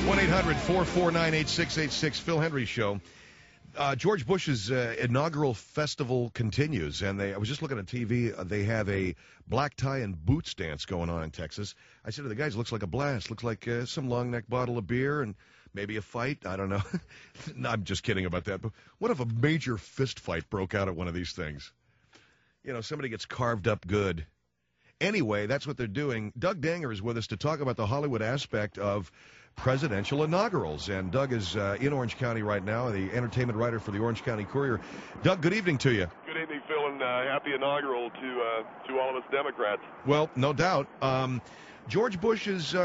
1-800-449-8686, Phil Hendry Show. George Bush's inaugural festival continues, and I was just looking at TV. They have a black tie and boots dance going on in Texas. I said to the guys, looks like a blast. Looks like some long neck bottle of beer and maybe a fight. I don't know. No, I'm just kidding about that. But what if a major fist fight broke out at one of these things? You know, somebody gets carved up good. Anyway, that's what they're doing. Doug Danger is with us to talk about the Hollywood aspect of presidential inaugurals. And Doug is in Orange County right now, the entertainment writer for the Orange County Courier. Doug, good evening to you. Good evening, Phil, and happy inaugural to all of us Democrats. Well, no doubt. George Bush is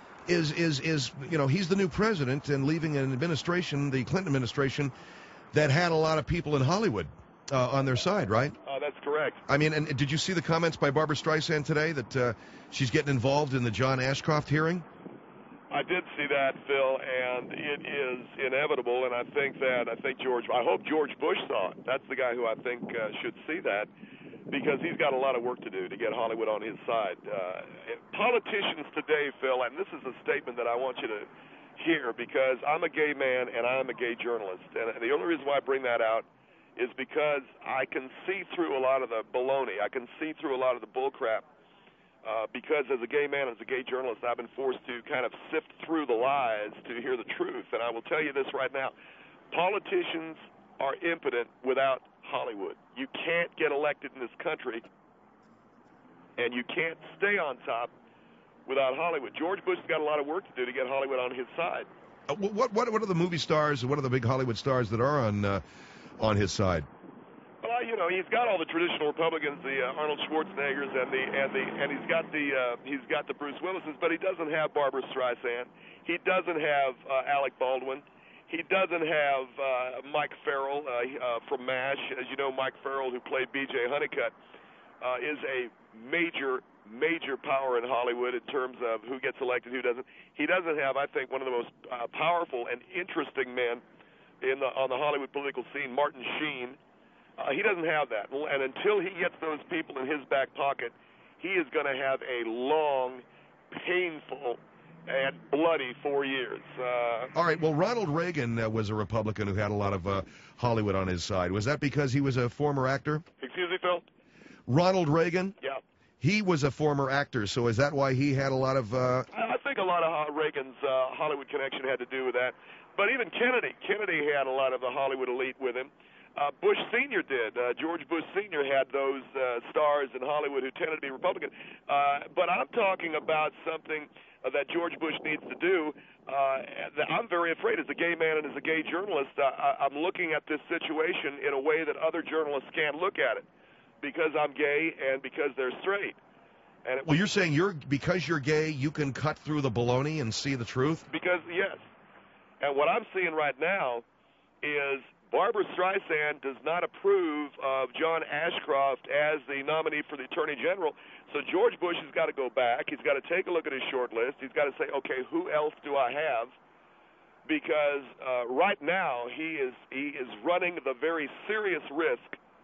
you know, he's the new president and leaving an administration, the Clinton administration, that had a lot of people in Hollywood on their side, right? That's correct. I mean, and did you see the comments by Barbara Streisand today that she's getting involved in the John Ashcroft hearing? I did see that, Phil, and it is inevitable, and I hope George Bush saw it. That's the guy who I think should see that, because he's got a lot of work to do to get Hollywood on his side. Politicians today, Phil, and this is a statement that I want you to hear, because I'm a gay man and I'm a gay journalist, and the only reason why I bring that out is because I can see through a lot of the baloney. I can see through a lot of the bullcrap. Because as a gay man, as a gay journalist, I've been forced to kind of sift through the lies to hear the truth. And I will tell you this right now. Politicians are impotent without Hollywood. You can't get elected in this country, and you can't stay on top without Hollywood. George Bush has got a lot of work to do to get Hollywood on his side. What are the movie stars, what are the big Hollywood stars that are on his side? Well, you know, he's got all the traditional Republicans, the Arnold Schwarzeneggers, and he's got the Bruce Willises, but he doesn't have Barbara Streisand. He doesn't have Alec Baldwin. He doesn't have Mike Farrell from MASH. As you know, Mike Farrell, who played B.J. Honeycutt, is a major power in Hollywood in terms of who gets elected, who doesn't. He doesn't have, I think, one of the most powerful and interesting men on the Hollywood political scene, Martin Sheen. He doesn't have that. And until he gets those people in his back pocket, he is going to have a long, painful, and bloody 4 years. All right, well, Ronald Reagan was a Republican who had a lot of Hollywood on his side. Was that because he was a former actor? Excuse me, Phil? Ronald Reagan? Yeah. He was a former actor, so is that why he had a lot of... I think a lot of Reagan's Hollywood connection had to do with that. But even Kennedy had a lot of the Hollywood elite with him. Bush Sr. did. George Bush Sr. had those stars in Hollywood who tended to be Republican. But I'm talking about something that George Bush needs to do. That I'm very afraid, as a gay man and as a gay journalist, I'm looking at this situation in a way that other journalists can't look at it, because I'm gay and because they're straight. And well, you're saying because you're gay, you can cut through the baloney and see the truth? Because, yes. And what I'm seeing right now is Barbara Streisand does not approve of John Ashcroft as the nominee for the Attorney General. So George Bush has got to go back. He's got to take a look at his short list. He's got to say, okay, who else do I have? Because right now he is running the very serious risk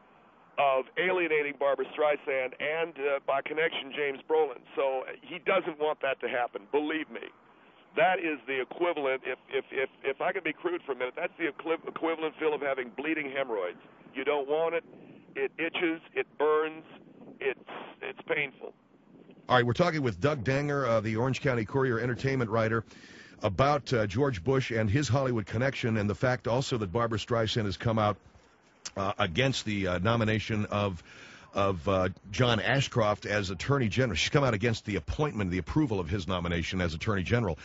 of alienating Barbara Streisand and, by connection, James Brolin. So he doesn't want that to happen, believe me. That is the equivalent, if I can be crude for a minute, that's the equivalent, Phil, of having bleeding hemorrhoids. You don't want it. It itches. It burns. It's painful. All right, we're talking with Doug Danger, the Orange County Courier entertainment writer, about George Bush and his Hollywood connection, and the fact also that Barbara Streisand has come out against the nomination of John Ashcroft as Attorney General. She's come out against the appointment, the approval of his nomination as Attorney General.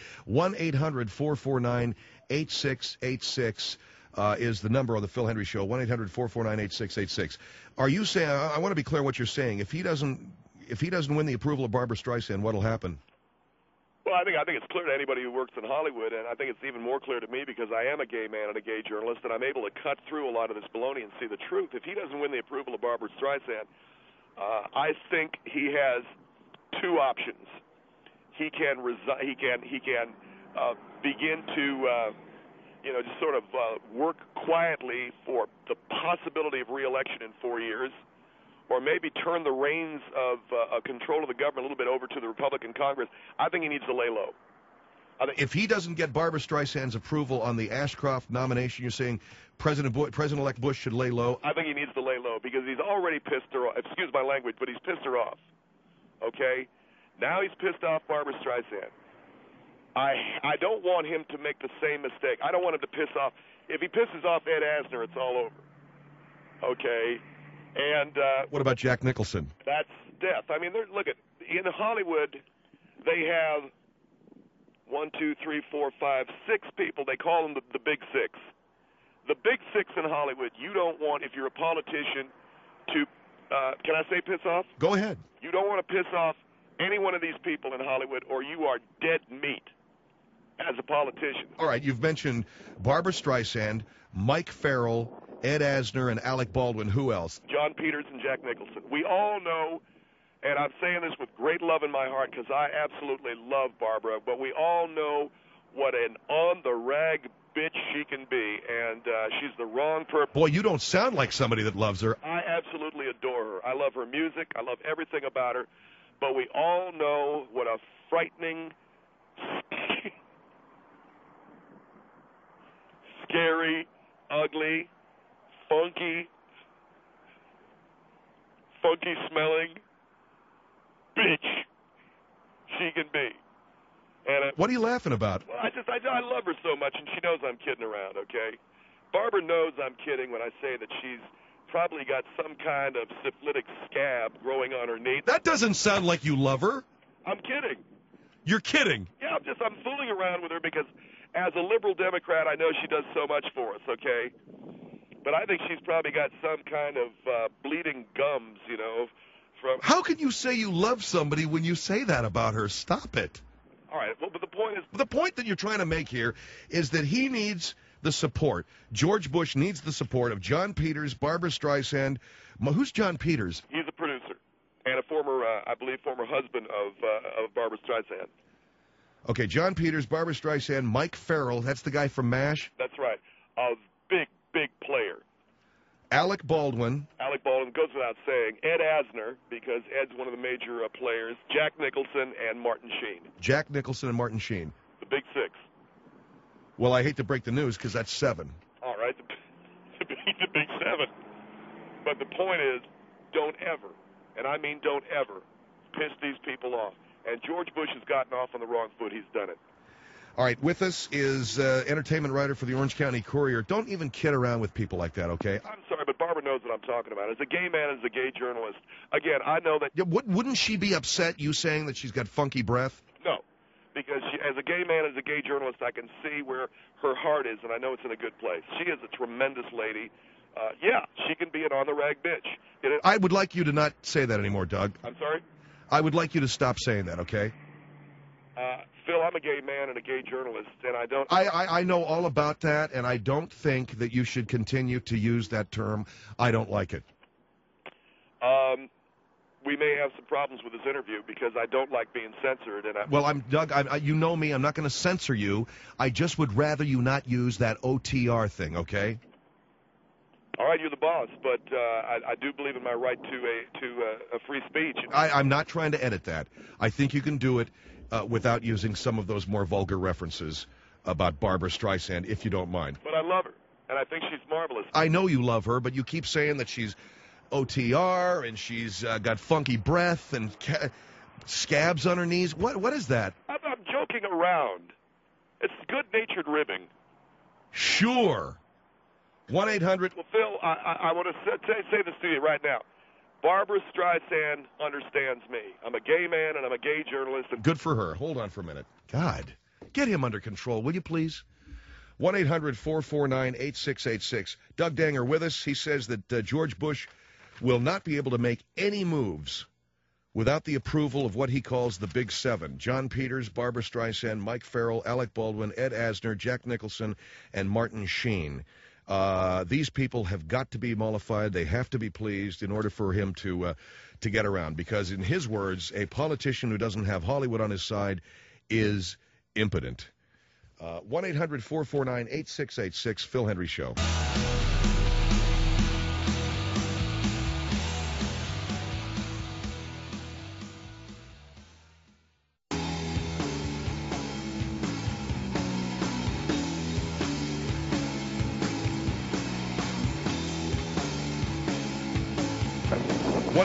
1-800-449-8686 is the number on the Phil Hendry Show. 1-800-449-8686. Are you saying? I want to be clear what you're saying. If he doesn't win the approval of Barbara Streisand, what'll happen? Well, I think it's clear to anybody who works in Hollywood, and I think it's even more clear to me because I am a gay man and a gay journalist, and I'm able to cut through a lot of this baloney and see the truth. If he doesn't win the approval of Barbara Streisand, I think he has two options. He can begin to just sort of work quietly for the possibility of re-election in 4 years, or maybe turn the reins of control of the government a little bit over to the Republican Congress. I think he needs to lay low. If he doesn't get Barbara Streisand's approval on the Ashcroft nomination, you're saying President-elect Bush should lay low? I think he needs to lay low because he's already pissed her off. Excuse my language, but he's pissed her off. Okay? Now he's pissed off Barbara Streisand. I don't want him to make the same mistake. I don't want him to piss off. If he pisses off Ed Asner, it's all over. Okay? And what about Jack Nicholson? That's death. I mean, look at in Hollywood, they have 1, 2, 3, 4, 5, 6 people. They call them the Big Six. The Big Six in Hollywood. You don't want, if you're a politician, to can I say piss off? Go ahead. You don't want to piss off any one of these people in Hollywood, or you are dead meat as a politician. All right, you've mentioned Barbara Streisand, Mike Farrell, Ed Asner, and Alec Baldwin. Who else? John Peters and Jack Nicholson. We all know, and I'm saying this with great love in my heart because I absolutely love Barbara, but we all know what an on-the-rag bitch she can be, and she's the wrong person. Boy, you don't sound like somebody that loves her. I absolutely adore her. I love her music. I love everything about her, but we all know what a frightening, scary, ugly, funky smelling bitch she can be. And what are you laughing about? Well, I love her so much, and she knows I'm kidding around, okay? Barbara knows I'm kidding when I say that she's probably got some kind of syphilitic scab growing on her knee. That doesn't sound like you love her. I'm kidding. You're kidding. Yeah, I'm fooling around with her because as a liberal Democrat, I know she does so much for us, okay? But I think she's probably got some kind of bleeding gums, you know. How can you say you love somebody when you say that about her? Stop it. All right, well, but the point is... The point that you're trying to make here is that he needs the support. George Bush needs the support of John Peters, Barbara Streisand. Who's John Peters? He's a producer and a former, I believe, former husband of Barbara Streisand. Okay, John Peters, Barbara Streisand, Mike Farrell. That's the guy from MASH? That's right. A big player. Alec Baldwin. Alec Baldwin goes without saying. Ed Asner, because Ed's one of the major players. Jack Nicholson and Martin Sheen. Jack Nicholson and Martin Sheen. The Big Six. Well, I hate to break the news because that's 7. All right, the Big 7. But the point is, don't ever, and I mean don't ever, piss these people off. And George Bush has gotten off on the wrong foot. He's done it. All right, with us is entertainment writer for the Orange County Courier. Don't even kid around with people like that, okay? I'm sorry, but Barbara knows what I'm talking about. As a gay man, as a gay journalist, again, I know that... Yeah, wouldn't she be upset, you saying that she's got funky breath? No, because as a gay man, as a gay journalist, I can see where her heart is, and I know it's in a good place. She is a tremendous lady. Yeah, she can be an on-the-rag bitch. I would like you to not say that anymore, Doug. I'm sorry? I would like you to stop saying that, okay? Phil, I'm a gay man and a gay journalist, and I don't... I know all about that, and I don't think that you should continue to use that term. I don't like it. We may have some problems with this interview because I don't like being censored. And Well, Doug, you know me. I'm not going to censor you. I just would rather you not use that OTR thing, okay? All right, you're the boss, but I do believe in my right to a free speech. I'm not trying to edit that. I think you can do it without using some of those more vulgar references about Barbara Streisand, if you don't mind. But I love her, and I think she's marvelous. I know you love her, but you keep saying that she's OTR and she's got funky breath and scabs on her knees. What is that? I'm joking around. It's good-natured ribbing. Sure. 1-800. Well, Phil, I want to say this to you right now. Barbara Streisand understands me. I'm a gay man and I'm a gay journalist. And good for her. Hold on for a minute. God, get him under control, will you please? 1-800-449-8686. Doug Danger with us. He says that George Bush will not be able to make any moves without the approval of what he calls the Big 7. John Peters, Barbara Streisand, Mike Farrell, Alec Baldwin, Ed Asner, Jack Nicholson, and Martin Sheen. These people have got to be mollified. They have to be pleased in order for him to get around. Because in his words, a politician who doesn't have Hollywood on his side is impotent. 1-800-449-8686, Phil Hendrie Show.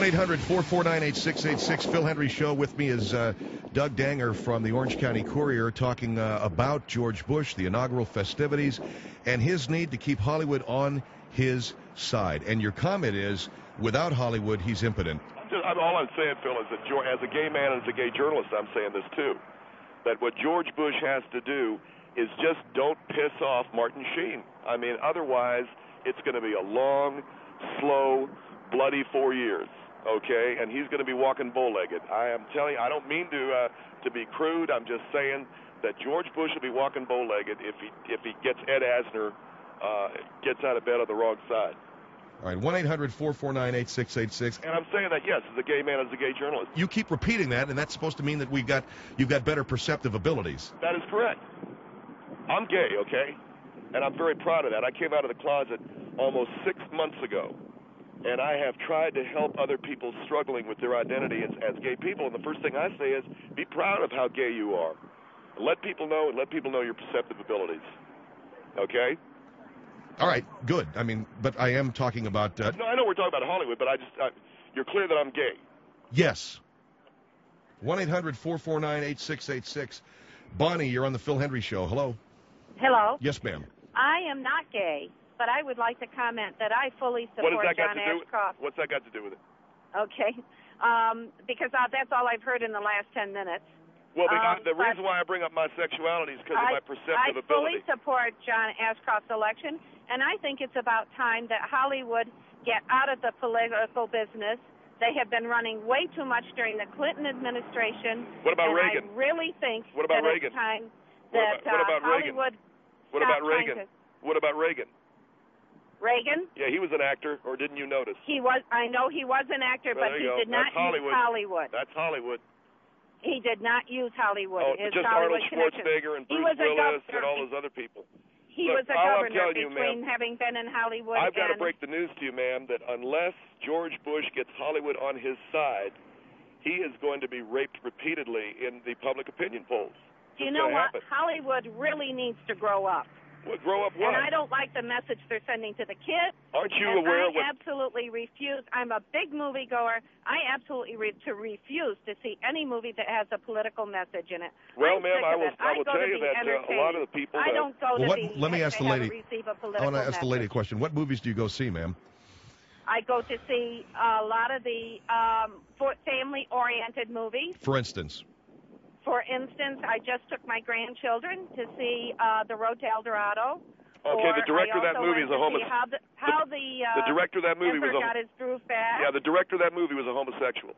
1-800-449-8686. Phil Hendry Show. With me is Doug Danger from the Orange County Courier talking about George Bush, the inaugural festivities, and his need to keep Hollywood on his side. And your comment is, without Hollywood, he's impotent. All I'm saying, Phil, is that as a gay man and as a gay journalist, I'm saying this too, that what George Bush has to do is just don't piss off Martin Sheen. I mean, otherwise, it's going to be a long, slow, bloody 4 years, okay? And he's going to be walking bow-legged. I am telling you, I don't mean to be crude. I'm just saying that George Bush will be walking bow-legged if he gets Ed Asner gets out of bed on the wrong side. All right, 1-800-449-8686. And I'm saying that, yes, as a gay man, as a gay journalist. You keep repeating that, and that's supposed to mean that you've got better perceptive abilities. That is correct. I'm gay, okay? And I'm very proud of that. I came out of the closet almost 6 months ago, and I have tried to help other people struggling with their identity as gay people. And the first thing I say is, be proud of how gay you are. Let people know, and let people know your perceptive abilities. Okay? All right, good. I mean, but I am talking about... No, I know we're talking about Hollywood, but you're clear that I'm gay. Yes. 1-800-449-8686. Bonnie, you're on the Phil Hendry Show. Hello. Hello. Yes, ma'am. I am not gay, but I would like to comment that I fully support John Ashcroft. What's that got to do with it? Okay. Because that's all I've heard in the last 10 minutes. Well, the reason why I bring up my sexuality is because of my perceptive ability. I fully support John Ashcroft's election, and I think it's about time that Hollywood get out of the political business. They have been running way too much during the Clinton administration. What about Reagan? I really think it's time that Hollywood. What about Reagan? What about Reagan? Reagan? Yeah, he was an actor, or didn't you notice? He was. I know he was an actor, but he did not use Hollywood. That's Hollywood. He did not use Hollywood. Oh, just Arnold Schwarzenegger and Bruce Willis and all those other people. He was a governor between having been in Hollywood. I've got to break the news to you, ma'am, that unless George Bush gets Hollywood on his side, he is going to be raped repeatedly in the public opinion polls. Do you know what? Hollywood really needs to grow up. Well, grow up what? And I don't like the message they're sending to the kids. Aren't you aware of what... I absolutely refuse. I'm a big moviegoer. I absolutely refuse to see any movie that has a political message in it. Well, ma'am, I will tell you that a lot of the people... I don't go to let me ask the lady. Receive a I want to ask the lady a question. What movies do you go see, ma'am? I go to see a lot of the family-oriented movies. For instance? For instance, I just took my grandchildren to see The Road to El Dorado. Okay, the director of that movie is a homosexual. The director of that movie was got his groove back. Yeah, the director of that movie was a homosexual.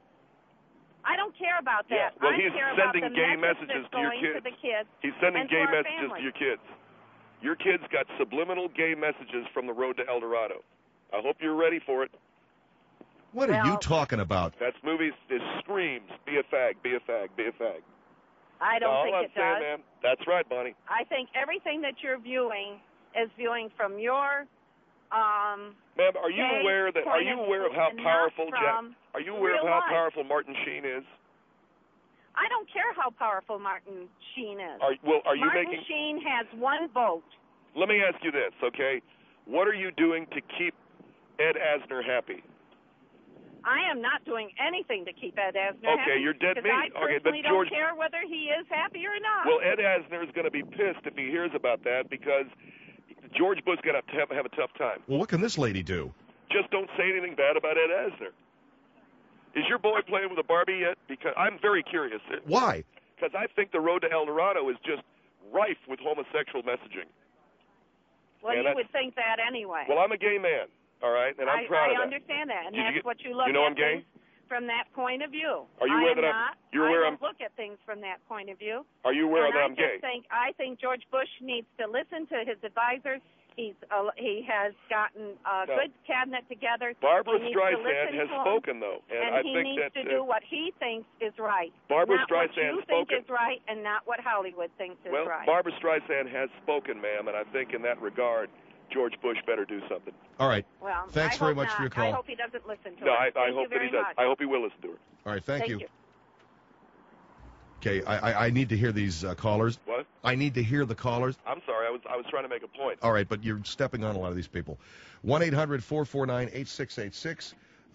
I don't care about that. Yeah. Well, he's sending gay messages to your kids. He's sending gay messages to your kids. Your kids got subliminal gay messages from The Road to El Dorado. I hope you're ready for it. What are you talking about? That movie screams, be a fag, be a fag, be a fag. I don't think it does. Ma'am. That's right, Bonnie. I think everything that you're viewing is viewing from your ma'am, are you aware of how powerful powerful Martin Sheen is? I don't care how powerful Martin Sheen is. Martin Sheen has one vote. Let me ask you this, okay? What are you doing to keep Ed Asner happy? I am not doing anything to keep Ed Asner happy. Okay, you're dead meat. I personally don't care whether he is happy or not. Well, Ed Asner is going to be pissed if he hears about that because George Bush got to have a tough time. Well, what can this lady do? Just don't say anything bad about Ed Asner. Is your boy playing with a Barbie yet? Because I'm very curious. Why? Because I think the Road to El Dorado is just rife with homosexual messaging. Well, you would think that anyway. Well, I'm a gay man. All right, and I'm proud of that. I understand that, and that's what you look at I'm gay? From that point of view. Are you aware that I don't look at things from that point of view. Are you aware that I'm gay? I think George Bush needs to listen to his advisors. He has gotten a good cabinet together. Barbara Streisand has spoken, though, and he needs to do what he thinks is right. Barbara not Streisand what you think is right, and not what Hollywood thinks is right. Well, Barbara Streisand has spoken, ma'am, and I think in that regard, George Bush better do something. All right. Well, thanks very much for your call. I hope he doesn't listen to her. No, I hope that he does. I hope he will listen to her. All right, thank you. Okay, I need to hear these callers. What? I need to hear the callers. I'm sorry, I was trying to make a point. All right, but you're stepping on a lot of these people. 1-800-449-8686.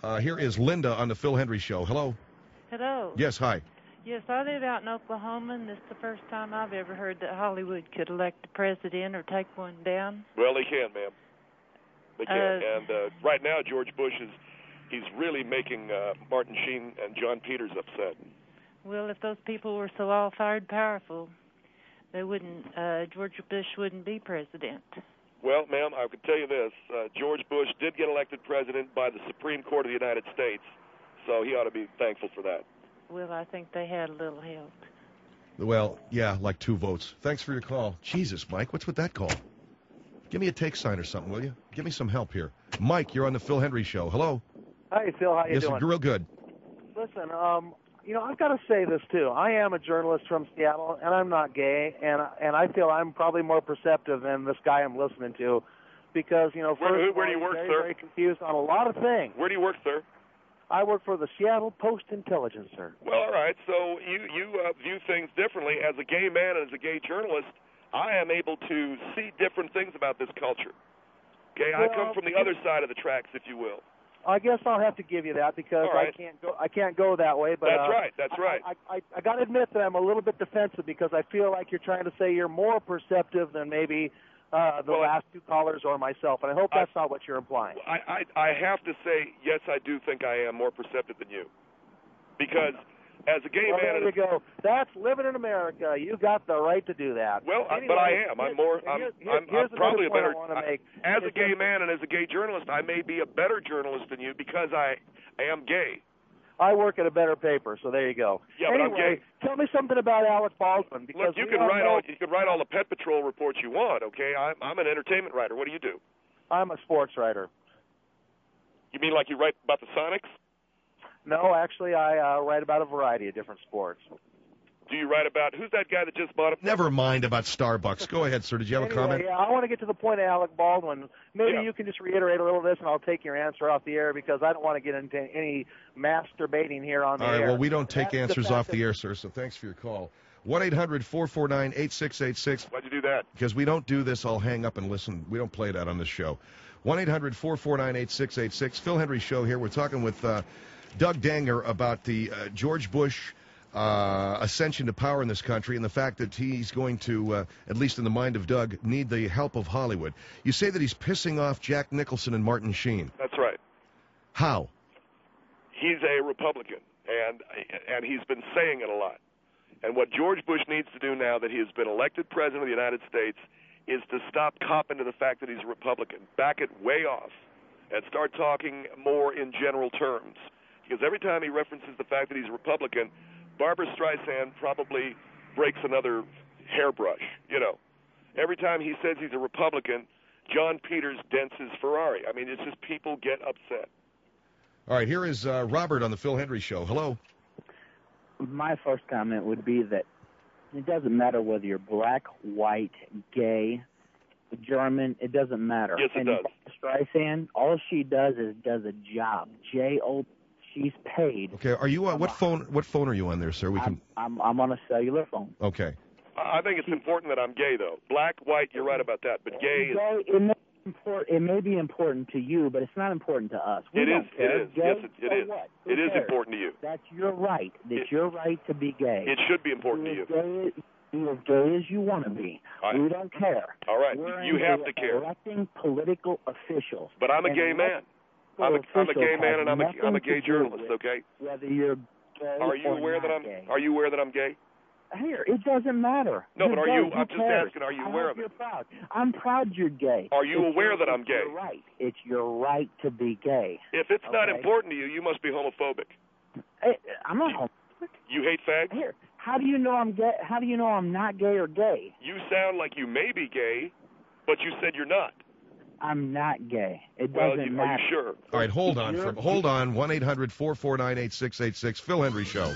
Here is Linda on the Phil Hendry Show. Hello. Hello. Yes, hi. Yes, I live out in Oklahoma, and this is the first time I've ever heard that Hollywood could elect a president or take one down. Well, they can, ma'am. They can. And right now, George Bush he's really making Martin Sheen and John Peters upset. Well, if those people were so all-fired powerful, they wouldn't. George Bush wouldn't be president. Well, ma'am, I can tell you this: George Bush did get elected president by the Supreme Court of the United States, so he ought to be thankful for that. Well, I think they had a little help. Well, yeah, like 2 votes. Thanks for your call. Jesus, Mike, what's with that call? Give me a take sign or something, will you? Give me some help here. Mike, you're on the Phil Hendry Show. Hello. Hi, Phil. How you doing? Yes, real good. Listen, I've got to say this too. I am a journalist from Seattle, and I'm not gay, and I feel I'm probably more perceptive than this guy I'm listening to, because where do you work, I'm sir? very confused on a lot of things. Where do you work, sir? I work for the Seattle Post-Intelligencer, sir. Well, all right. So you view things differently. As a gay man and as a gay journalist, I am able to see different things about this culture. Okay, I come from the other side of the tracks, if you will. I guess I'll have to give you that because right. I can't go that way. But That's right. I got to admit that I'm a little bit defensive because I feel like you're trying to say you're more perceptive than maybe the last 2 callers or myself, and I hope that's not what you're implying. I have to say, yes, I do think I am more perceptive than you, because as a gay man, there you go. That's living in America. You got the right to do that. Well, anyway, but I am. I'm probably a better. As a gay man and as a gay journalist, I may be a better journalist than you because I am gay. I work at a better paper, so there you go. Yeah, anyway, but I'm gay. Tell me something about Alec Baldwin. Because look, you can write all the Pet Patrol reports you want. Okay, I'm an entertainment writer. What do? I'm a sports writer. You mean like you write about the Sonics? No, actually, I write about a variety of different sports. Do you write about who's that guy that just bought it? Never mind about Starbucks. Go ahead, sir. Did you have a comment? Yeah, I want to get to the point of Alec Baldwin. Maybe you can just reiterate a little of this, and I'll take your answer off the air because I don't want to get into any masturbating here on the air. All right, well, we don't take answers off the air, sir, so thanks for your call. 1-800-449-8686. Why'd you do that? Because we don't do this. I'll hang up and listen. We don't play that on this show. 1-800-449-8686. Phil Hendry Show here. We're talking with Doug Danger about the George Bush ascension to power in this country and the fact that he's going to, at least in the mind of Doug, need the help of Hollywood. You say that he's pissing off Jack Nicholson and Martin Sheen. That's right. How? He's a Republican, and he's been saying it a lot. And what George Bush needs to do now that he has been elected president of the United States is to stop copping to the fact that he's a Republican, back it way off, and start talking more in general terms. Because every time he references the fact that he's a Republican, Barbara Streisand probably breaks another hairbrush, Every time he says he's a Republican, John Peters dents his Ferrari. I mean, it's just people get upset. All right, here is Robert on the Phil Hendry Show. Hello. My first comment would be that it doesn't matter whether you're black, white, gay, German, it doesn't matter. Yes, it does. Barbara Streisand, all she does is does a job. She's paid. Okay, are you what phone are you on there, sir? I'm on a cellular phone. Okay. I think it's important that I'm gay, though. Black, white, you're right about that, but gay is... It may be important to you, but it's not important to us. It is. Yes, it is. What? It is important to you. That's your right. It's your right to be gay. It should be important to you. Be as gay as you want to be. We don't care. All right. You have to care. Electing political officials. But I'm a gay man. I'm a gay man, and I'm a gay journalist. Okay. Whether you're gay Are you aware that I'm gay? Here, it doesn't matter. No, but I'm just asking, are you aware of it? Proud. I'm proud you're gay. Are you aware that I'm gay? You're right. It's your right to be gay. If it's not important to you, you must be homophobic. I'm not homophobic. You hate fags? Here, how do you know I'm gay? How do you know I'm not gay or gay? You sound like you may be gay, but you said you're not. I'm not gay. It doesn't matter. Are you sure? All right, hold on. 1-800-449-8686. Phil Hendry Show.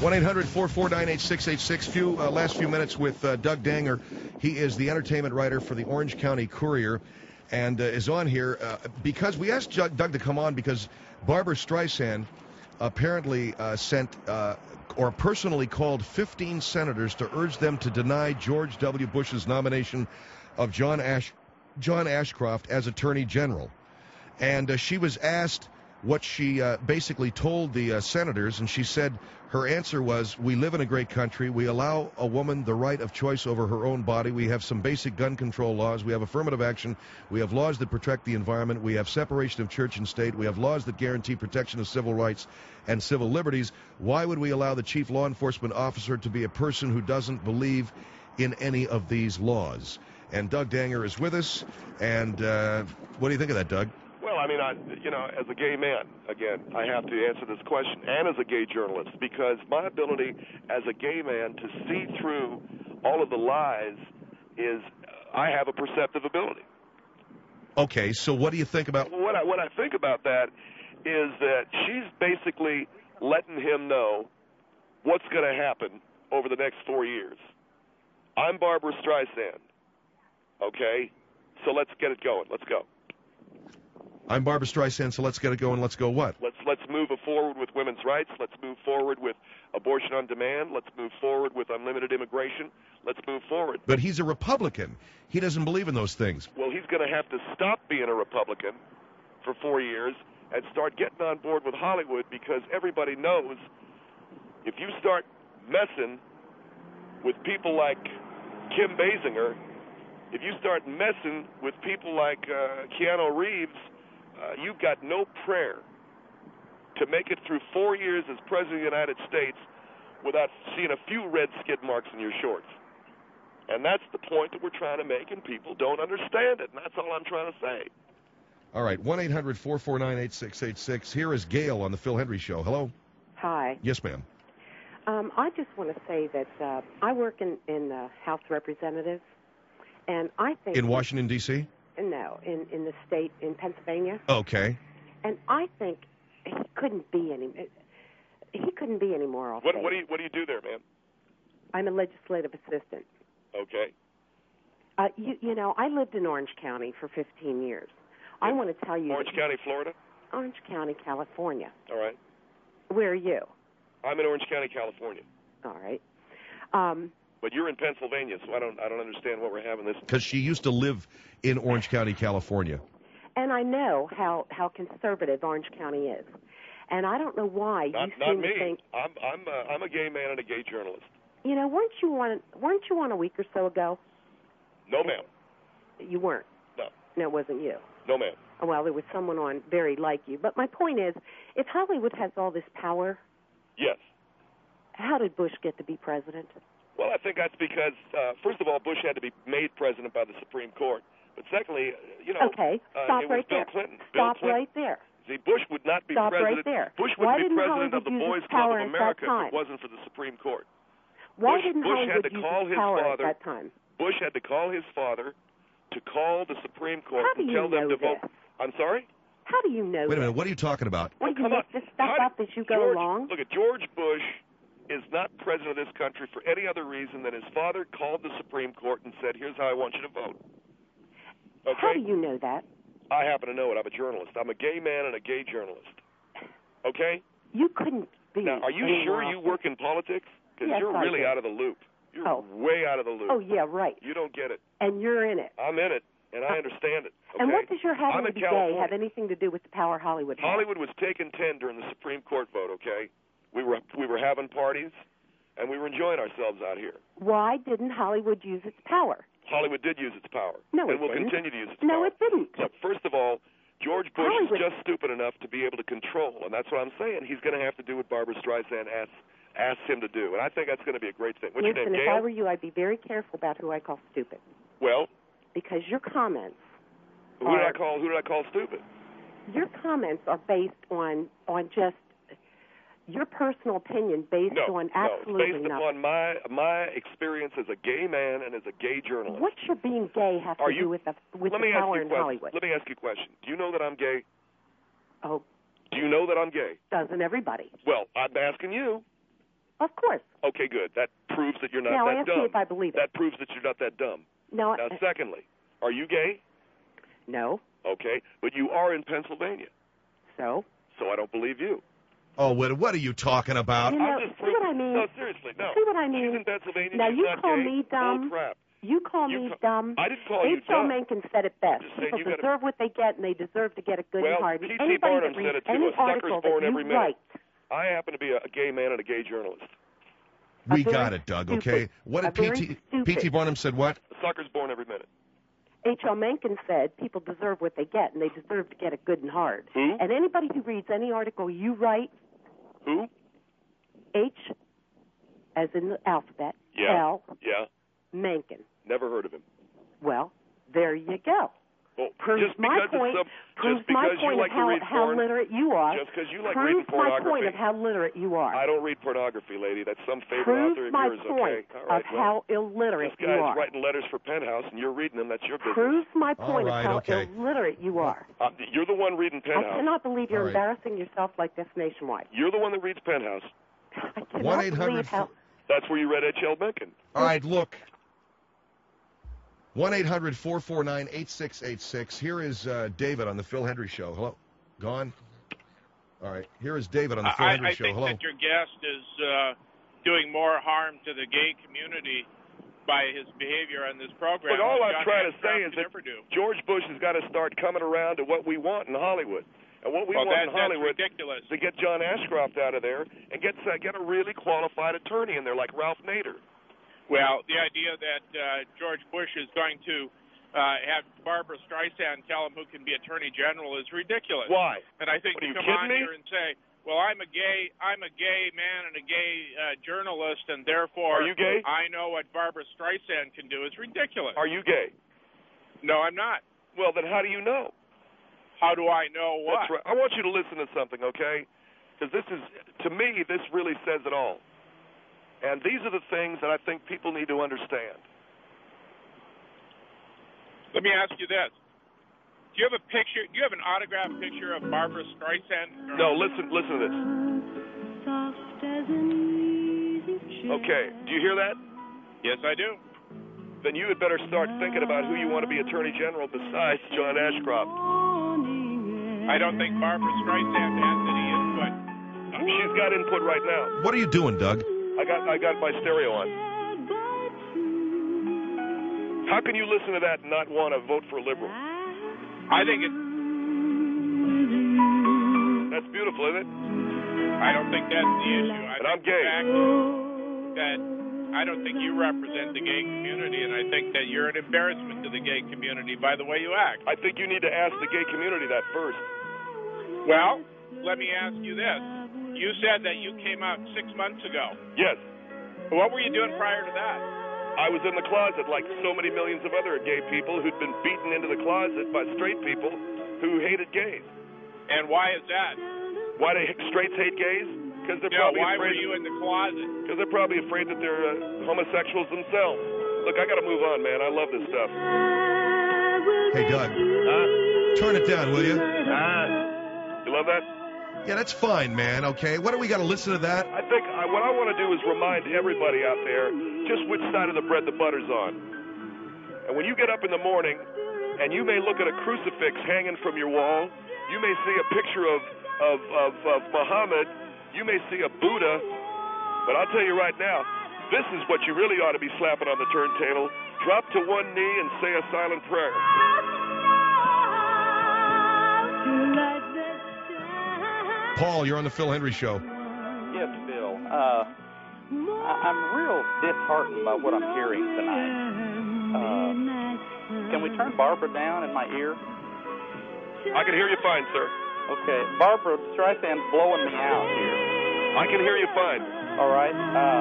1-800-449-8686. Last few minutes with Doug Danger. He is the entertainment writer for the Orange County Courier and is on here because we asked Doug to come on because Barbara Streisand apparently sent or personally called 15 senators to urge them to deny George W. Bush's nomination of John Ashcroft as Attorney General. And she was asked what she basically told the senators, and she said her answer was, we live in a great country. We allow a woman the right of choice over her own body. We have some basic gun control laws. We have affirmative action. We have laws that protect the environment. We have separation of church and state. We have laws that guarantee protection of civil rights and civil liberties. Why would we allow the chief law enforcement officer to be a person who doesn't believe in any of these laws? And Doug Danger is with us. And what do you think of that, Doug? Well, I mean, as a gay man, again, I have to answer this question, and as a gay journalist, because my ability as a gay man to see through all of the lies is, I have a perceptive ability. Okay, so what do you think about... What I think about that is that she's basically letting him know what's going to happen over the next 4 years. I'm Barbara Streisand, okay? So let's get it going. Let's go. I'm Barbara Streisand, so let's get it going. Let's go what? Let's move forward with women's rights. Let's move forward with abortion on demand. Let's move forward with unlimited immigration. Let's move forward. But he's a Republican. He doesn't believe in those things. Well, he's going to have to stop being a Republican for 4 years and start getting on board with Hollywood, because everybody knows if you start messing with people like Kim Basinger, if you start messing with people like Keanu Reeves, you've got no prayer to make it through 4 years as President of the United States without seeing a few red skid marks in your shorts. And that's the point that we're trying to make, and people don't understand it, and that's all I'm trying to say. All right, 1-800-449-8686. Here is Gail on the Phil Hendry Show. Hello? Hi. Yes, ma'am. I just want to say that I work in the House of Representatives, and I think... In Washington, D.C.? No, in the state, in Pennsylvania. Okay. And I think he couldn't be any more off base. What do you do there, ma'am? I'm a legislative assistant. Okay. You know, I lived in Orange County for 15 years. I want to tell you... Orange County, Florida? Orange County, California. All right. Where are you? I'm in Orange County, California. All right. But you're in Pennsylvania, so I don't understand what we're having this. Because she used to live in Orange County, California. And I know how conservative Orange County is, and I don't know why you seem to think. I'm a gay man and a gay journalist. You know, weren't you on a week or so ago? No, ma'am. You weren't. No. No, it wasn't you. No, ma'am. Well, there was someone on very like you. But my point is, if Hollywood has all this power, yes. How did Bush get to be president? Well, I think that's because, first of all, Bush had to be made president by the Supreme Court. But secondly, you know, okay, stop it right was Bill there. Clinton. Stop Bill Clinton. right there. See, Bush would not be Stop president. Right there. Bush would be president of the Boys Club of America if it wasn't for the Supreme Court. Why Bush, didn't Bush Hollywood had to use call his his power father. at that time? Bush had to call his father to call the Supreme Court How do and you tell them know to vote. this? I'm sorry? How do you know Wait a this? minute, what are you talking about? What, you make this stuff up as you go along? Look, George Bush is not president of this country for any other reason than his father called the Supreme Court and said, here's how I want you to vote. Okay? How do you know that? I happen to know it. I'm a journalist. I'm a gay man and a gay journalist. Okay? You couldn't be. Now, are you sure you work in politics? Because yes, you're really out of the loop. You're way out of the loop. Oh, yeah, right. You don't get it. And you're in it. I'm in it, and I understand it. Okay? And what does your having to be California. gay have anything to do with the power Hollywood has? Hollywood was taking 10 during the Supreme Court vote, okay? We were having parties, and we were enjoying ourselves out here. Why didn't Hollywood use its power? Hollywood did use its power. No, and it will didn't. continue to use its power. No, it didn't. Look, first of all, George Bush Hollywood is just stupid enough to be able to control, and that's what I'm saying. He's going to have to do what Barbara Streisand asks him to do, and I think that's going to be a great thing. What's your name, if Gail? I were you, I'd be very careful about who I call stupid. Well? Because your comments Who did I call stupid? Your comments are based on just your personal opinion based on absolutely based upon my experience as a gay man and as a gay journalist. What's your being gay have to do with the power in Hollywood? Let me ask you a question. Do you know that I'm gay? Oh. Do you know that I'm gay? Doesn't everybody? Well, I'm asking you. Of course. Okay, good. That proves that you're not Now, that ask dumb. me if I believe it. That proves that you're not that dumb. No. Now, secondly, are you gay? No. Okay, but you are in Pennsylvania. So I don't believe you. Oh, what are you talking about? You know, I'm just see what I mean? No, seriously, no. See what I mean? She's in Pennsylvania. Now, she's you not call gay. me dumb. Oh, crap. You call me dumb. I didn't call you H.L. dumb. Mencken said it best. Just saying People you gotta- deserve what they get, and they deserve to get it good and hard. P.T. Anybody Barnum that said reads it too. any A sucker's article born that every you minute. write, I happen to be a gay man and a gay journalist. We very got it, Doug, okay? stupid. What did Very P.T. stupid. Barnum said what? A sucker's born every minute. H.L. Mencken said people deserve what they get, and they deserve to get it good and hard. Who? And anybody who reads any article you write, Who? H, as in the alphabet, Yeah. L, Yeah. Mencken. Never heard of him. Well, there you go. Well, Proves just my because point. it's Proves just my because you point like of to read how porn, literate you are. just because you like Proves reading my pornography. point of how literate you are. I don't read pornography, lady. That's some favorite Proves author of my yours, point okay? All right, of how illiterate this you guy's are. writing letters for Penthouse, and you're reading them. That's your business. Proves my All point right, of how okay. illiterate you are. You're the one reading I Penthouse. cannot believe you're All right. embarrassing yourself like this nationwide. You're the one that reads Penthouse. I cannot 1-800 believe how. That's where you read H.L. Mencken. All right, look. 1-800-449-8686. Here is David on the Phil Hendry Show. Hello. Gone? All right. Here is David on the Phil Hendry I Show. think Hello. that your guest is doing more harm to the gay community by his behavior on this program. But all than I'm John trying to Ashcroft say is could that ever do. George Bush has got to start coming around to what we want in Hollywood. And what we Well, want in that's Hollywood ridiculous. is to get John Ashcroft out of there and get a really qualified attorney in there like Ralph Nader. Well, the idea that George Bush is going to have Barbara Streisand tell him who can be Attorney General is ridiculous. Why? And I think What, are to you come kidding on me? here and say, "Well, I'm a gay man and a gay journalist, and therefore Are you gay? I know what Barbara Streisand can do," is ridiculous. Are you gay? No, I'm not. Well, then how do you know? How do I know what? That's right. I want you to listen to something, okay? Because this is, to me, this really says it all. And these are the things that I think people need to understand. Let me ask you this. Do you have a picture? Do you have an autographed picture of Barbara Streisand? No, listen to this. Okay, do you hear that? Yes, I do. Then you had better start thinking about who you want to be Attorney General besides John Ashcroft. I don't think Barbara Streisand has any input. She's got input right now. What are you doing, Doug? I got my stereo on. How can you listen to that and not want to vote for a liberal? I think it's. That's beautiful, isn't it? I don't think that's the issue. And I'm gay. The fact that I don't think you represent the gay community, and I think that you're an embarrassment to the gay community by the way you act. I think you need to ask the gay community that first. Well, let me ask you this. You said that you came out 6 months ago. Yes. What were you doing prior to that? I was in the closet like so many millions of other gay people who'd been beaten into the closet by straight people who hated gays. And why is that? Why do straights hate gays? Because they're probably why afraid. were you in the closet? Because they're probably afraid that they're homosexuals themselves. Look, I got to move on, man. I love this stuff. Hey, Doug. Turn it down, will you? You love that? Yeah, that's fine, man, okay? What do we got to listen to that? I think what I want to do is remind everybody out there just which side of the bread the butter's on. And when you get up in the morning, and you may look at a crucifix hanging from your wall, you may see a picture of Muhammad, you may see a Buddha, but I'll tell you right now, this is what you really ought to be slapping on the turntable. Drop to one knee and say a silent prayer. Paul, you're on the Phil Hendry Show. Yes, Phil. I'm real disheartened by what I'm hearing tonight. Can we turn Barbara down in my ear? I can hear you fine, sir. Okay, Barbara Streisand's blowing me out here. I can hear you fine. All right.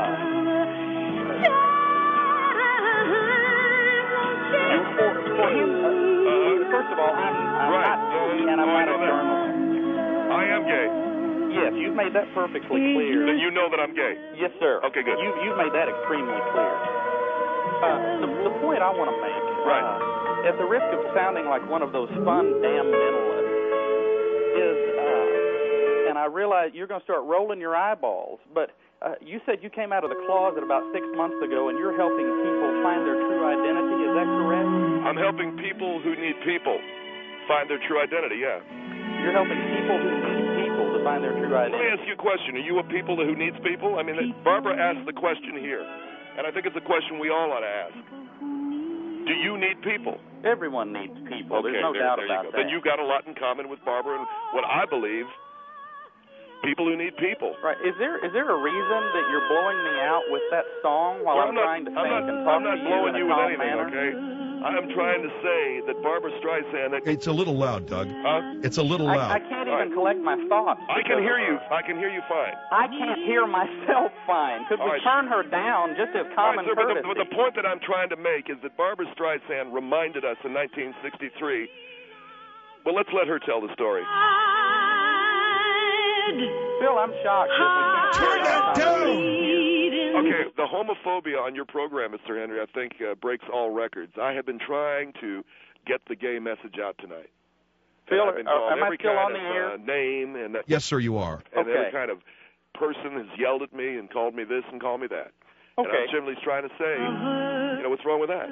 For him, first of all, I'm Right. not gay and I'm I not know a that. journalist. I am gay. Yes, you've made that perfectly clear. Then you know that I'm gay. Yes, sir. Okay, good. You've made that extremely clear. The point I want to make, at the risk of sounding like one of those fundamentalists, is, and I realize you're going to start rolling your eyeballs. But you said you came out of the closet about 6 months ago, and you're helping people find their true identity. Is that correct? I'm helping people who need people find their true identity, yeah. You're helping people who need people to find their true identity. Let me ask you a question. Are you a people who needs people? I mean, Barbara asked the question here, and I think it's a question we all ought to ask. Do you need people? Everyone needs people. Okay, there's no doubt about that. Then you've got a lot in common with Barbara and what I believe, people who need people. Right. Is there a reason that you're blowing me out with that song while I'm trying to think and talk to you in a calm manner? Okay? I'm trying to say that Barbara Streisand... It's a little loud, Doug. Huh? It's a little loud. I can't even collect my thoughts. I can hear you. I can hear you fine. I can't hear myself fine. Could we turn her down just as common courtesy? But the point that I'm trying to make is that Barbara Streisand reminded us in 1963... Well, let's let her tell the story. Phil, I'm shocked. Turn that down! Okay, the homophobia on your program, Mr. Henry, I think breaks all records. I have been trying to get the gay message out tonight. Phil, I've been called am I every still kind on the air? Name and yes, sir, you are. And every kind of person has yelled at me and called me this and called me that. Okay. And I'm simply trying to say, you know, what's wrong with that?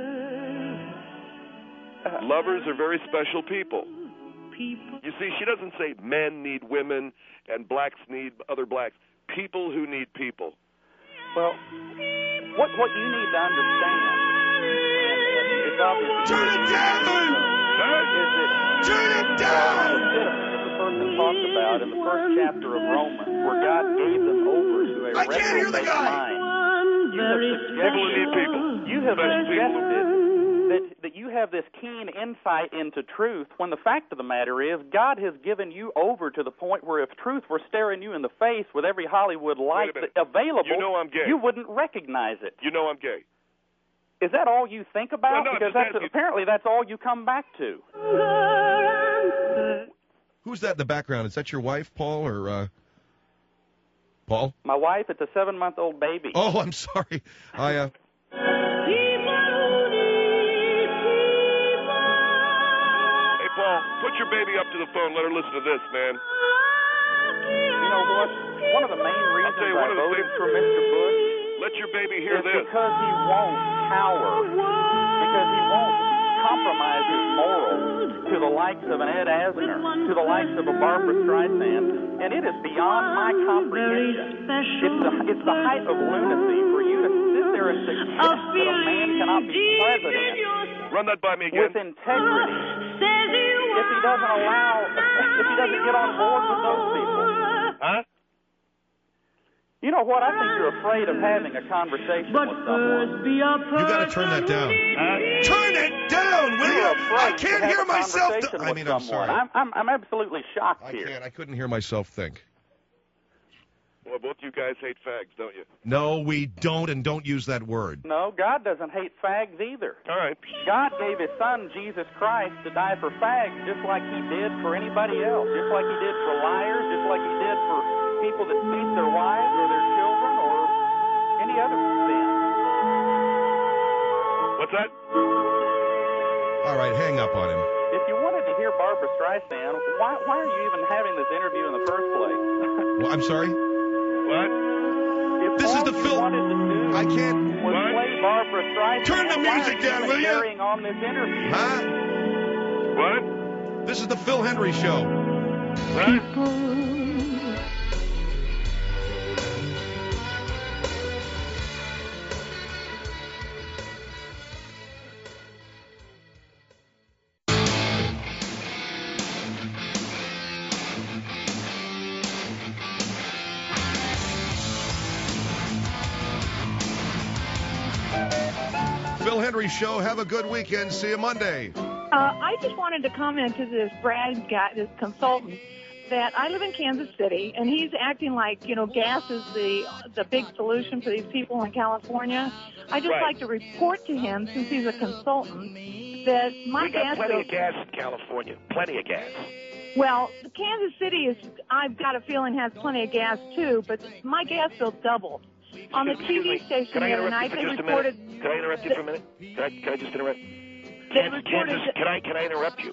Lovers are very special people. You see, she doesn't say men need women and blacks need other blacks. People who need people. Well, what you need to understand is obviously... Turn it down! Turn it down! The person talks about in the first chapter of Romans, where God gave them over to a reprobate mind. People who need people. You have suggested that you have this keen insight into truth, when the fact of the matter is God has given you over to the point where if truth were staring you in the face with every Hollywood light available, you know I'm gay. You wouldn't recognize it. You know I'm gay. Is that all you think about? Well, no, because apparently that's all you come back to. Who's that in the background? Is that your wife, Paul, or Paul? My wife. It's a 7-month-old baby. Oh, I'm sorry. Paul, put your baby up to the phone. Let her listen to this, man. You know what? One of the main reasons I voted for Mr. Bush... Let your baby hear this. Because he won't cower. Because he won't compromise his morals to the likes of an Ed Asner, to the likes of a Barbara Streisand. And it is beyond my comprehension. It's the height of lunacy for you to sit there and suggest that a man cannot be president. Run that by me again. With integrity. If he doesn't get on board with those people. Huh? You know what? I think you're afraid of having a conversation with someone. You got to turn that down. Turn it down, will you? I can't hear myself. I'm sorry. I'm absolutely shocked here. I couldn't hear myself think. Well, both you guys hate fags, don't you? No, we don't, and don't use that word. No, God doesn't hate fags either. All right. God gave his son, Jesus Christ, to die for fags just like he did for anybody else, just like he did for liars, just like he did for people that beat their wives or their children or any other sin. What's that? All right, hang up on him. If you wanted to hear Barbara Streisand, why are you even having this interview in the first place? Well, I'm sorry? What? This is the Phil. I can't. Was play Barbara Streisand. Turn the music down, will you? Carrying on this interview. Huh? What? This is the Phil Henry Show. Huh? Phil Henry Show. Have a good weekend. See you Monday. I just wanted to comment to this Brad guy, this consultant, that I live in Kansas City, and he's acting like, gas is the big solution for these people in California. I just like to report to him, since he's a consultant, that my gas bill... We got plenty of gas in California. Plenty of gas. Well, Kansas City I've got a feeling, has plenty of gas, too, but my gas bill doubled. On the TV station the other night, they reported... Can I interrupt you for a minute? Can I just interrupt? They reported... Can I interrupt you?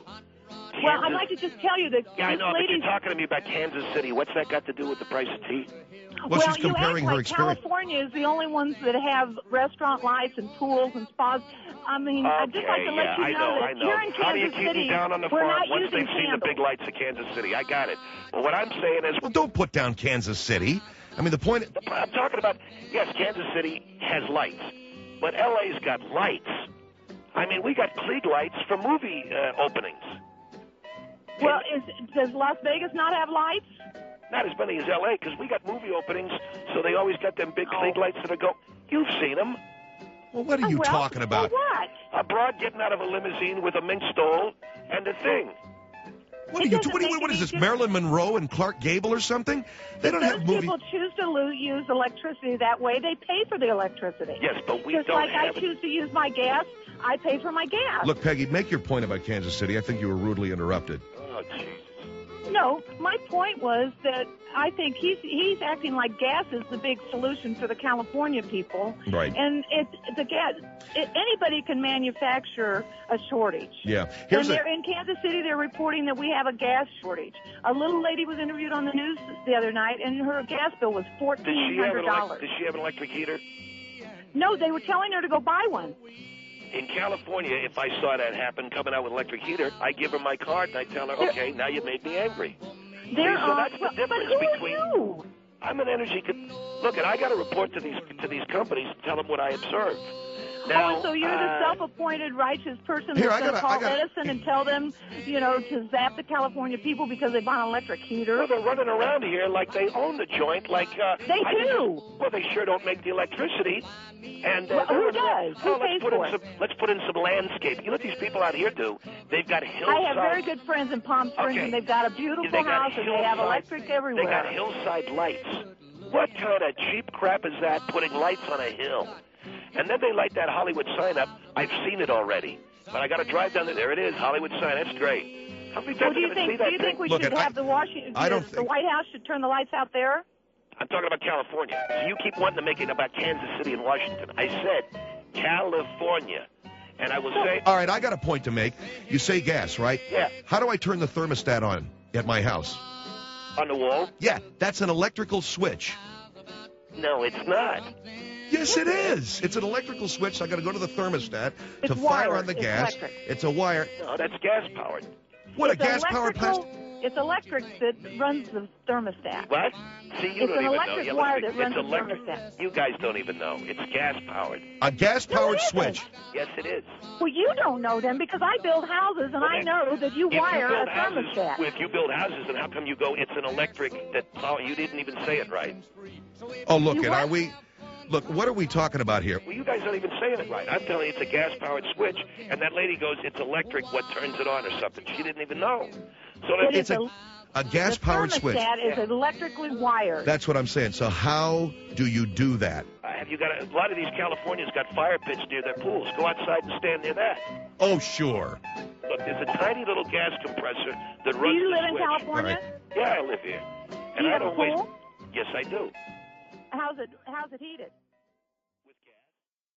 Well, I'd like to just tell you that Yeah, I this know, but lady's... you're talking to me about Kansas City. What's that got to do with the price of tea? Well, she's you comparing act her like experience. California is the only ones that have restaurant lights and pools and spas. I mean, I'd just like to let you know that here in How do you Kansas keep City, them down on the we're farm not once using they've seen the candles. big lights of Kansas City? I got it. But what I'm saying is, Well, don't put down Kansas City. I mean, the point. I'm talking about, yes, Kansas City has lights, but LA's got lights. I mean, we got Klieg lights for movie openings. Well, does Las Vegas not have lights? Not as many as LA, because we got movie openings, so they always got them big Klieg lights that go. You've seen them. Well, what are you talking about? What? A broad getting out of a limousine with a mink stole and a thing. What are you? What is this? Marilyn Monroe and Clark Gable or something? They don't have Those movie. people choose to use electricity that way. They pay for the electricity. Yes, but we Just don't like have I choose to use my gas, I pay for my gas. Look, Peggy, make your point about Kansas City. I think you were rudely interrupted. Oh, Jesus. No, my point was that I think he's acting like gas is the big solution for the California people. Right. And anybody can manufacture a shortage. Yeah. In Kansas City, they're reporting that we have a gas shortage. A little lady was interviewed on the news the other night, and her gas bill was $1,400. Does she have an electric heater? No, they were telling her to go buy one. In California, if I saw that happen, coming out with an electric heater, I give her my card and I tell her, okay, now you made me angry. So that's the difference between. You? I'm an energy. Look, and I got to report to these companies and tell them what I observed. Now, so you're the self-appointed righteous person Here, that's going to call Edison and tell them, to zap the California people because they bought an electric heater? Well, they're running around here like they own the joint. Like they do. Well, they sure don't make the electricity. And who does? Who pays for it? Let's put in some landscape. You know what these people out here do? They've got hillside. I have very good friends in Palm Springs, and they've got a beautiful house, and they have electric everywhere. They got hillside lights. What kind of cheap crap is that, putting lights on a hill? And then they light that Hollywood sign up. I've seen it already. But I got to drive down there. There it is, Hollywood sign. That's great. How many times do you think we should have the White House should turn the lights out there? I'm talking about California. So you keep wanting to make it about Kansas City and Washington. I said California. And I will say... All right, I got a point to make. You say gas, right? Yeah. How do I turn the thermostat on at my house? On the wall? Yeah, that's an electrical switch. No, it's not. Yes, it is. It's an electrical switch. So I got to go to the thermostat to It's fire wired. on the It's gas. electric. It's a wire. No, that's gas-powered. What, It's a gas-powered plastic? It's electric that runs the thermostat. What? See, you It's don't an even electric know. wire that runs it's the electric. thermostat. You guys don't even know. It's gas-powered. A gas-powered No, it switch. Yes, it is. Well, you don't know them because I build houses, and I know that you wire a thermostat. If you build houses, then how come you go, it's an electric that, you didn't even say it right. Oh, look, and are we... Look, what are we talking about here? Well, you guys aren't even saying it right. I'm telling you it's a gas-powered switch, and that lady goes, it's electric, what turns it on or something. She didn't even know. So It's a gas-powered switch. The thermostat is electrically wired. That's what I'm saying. So how do you do that? Have you got a lot of these Californians got fire pits near their pools. Go outside and stand near that. Oh, sure. Look, there's a tiny little gas compressor that runs Do you the live in switch. California? Yeah, I live here. Do you have a pool? Yes, I do. How's it heated?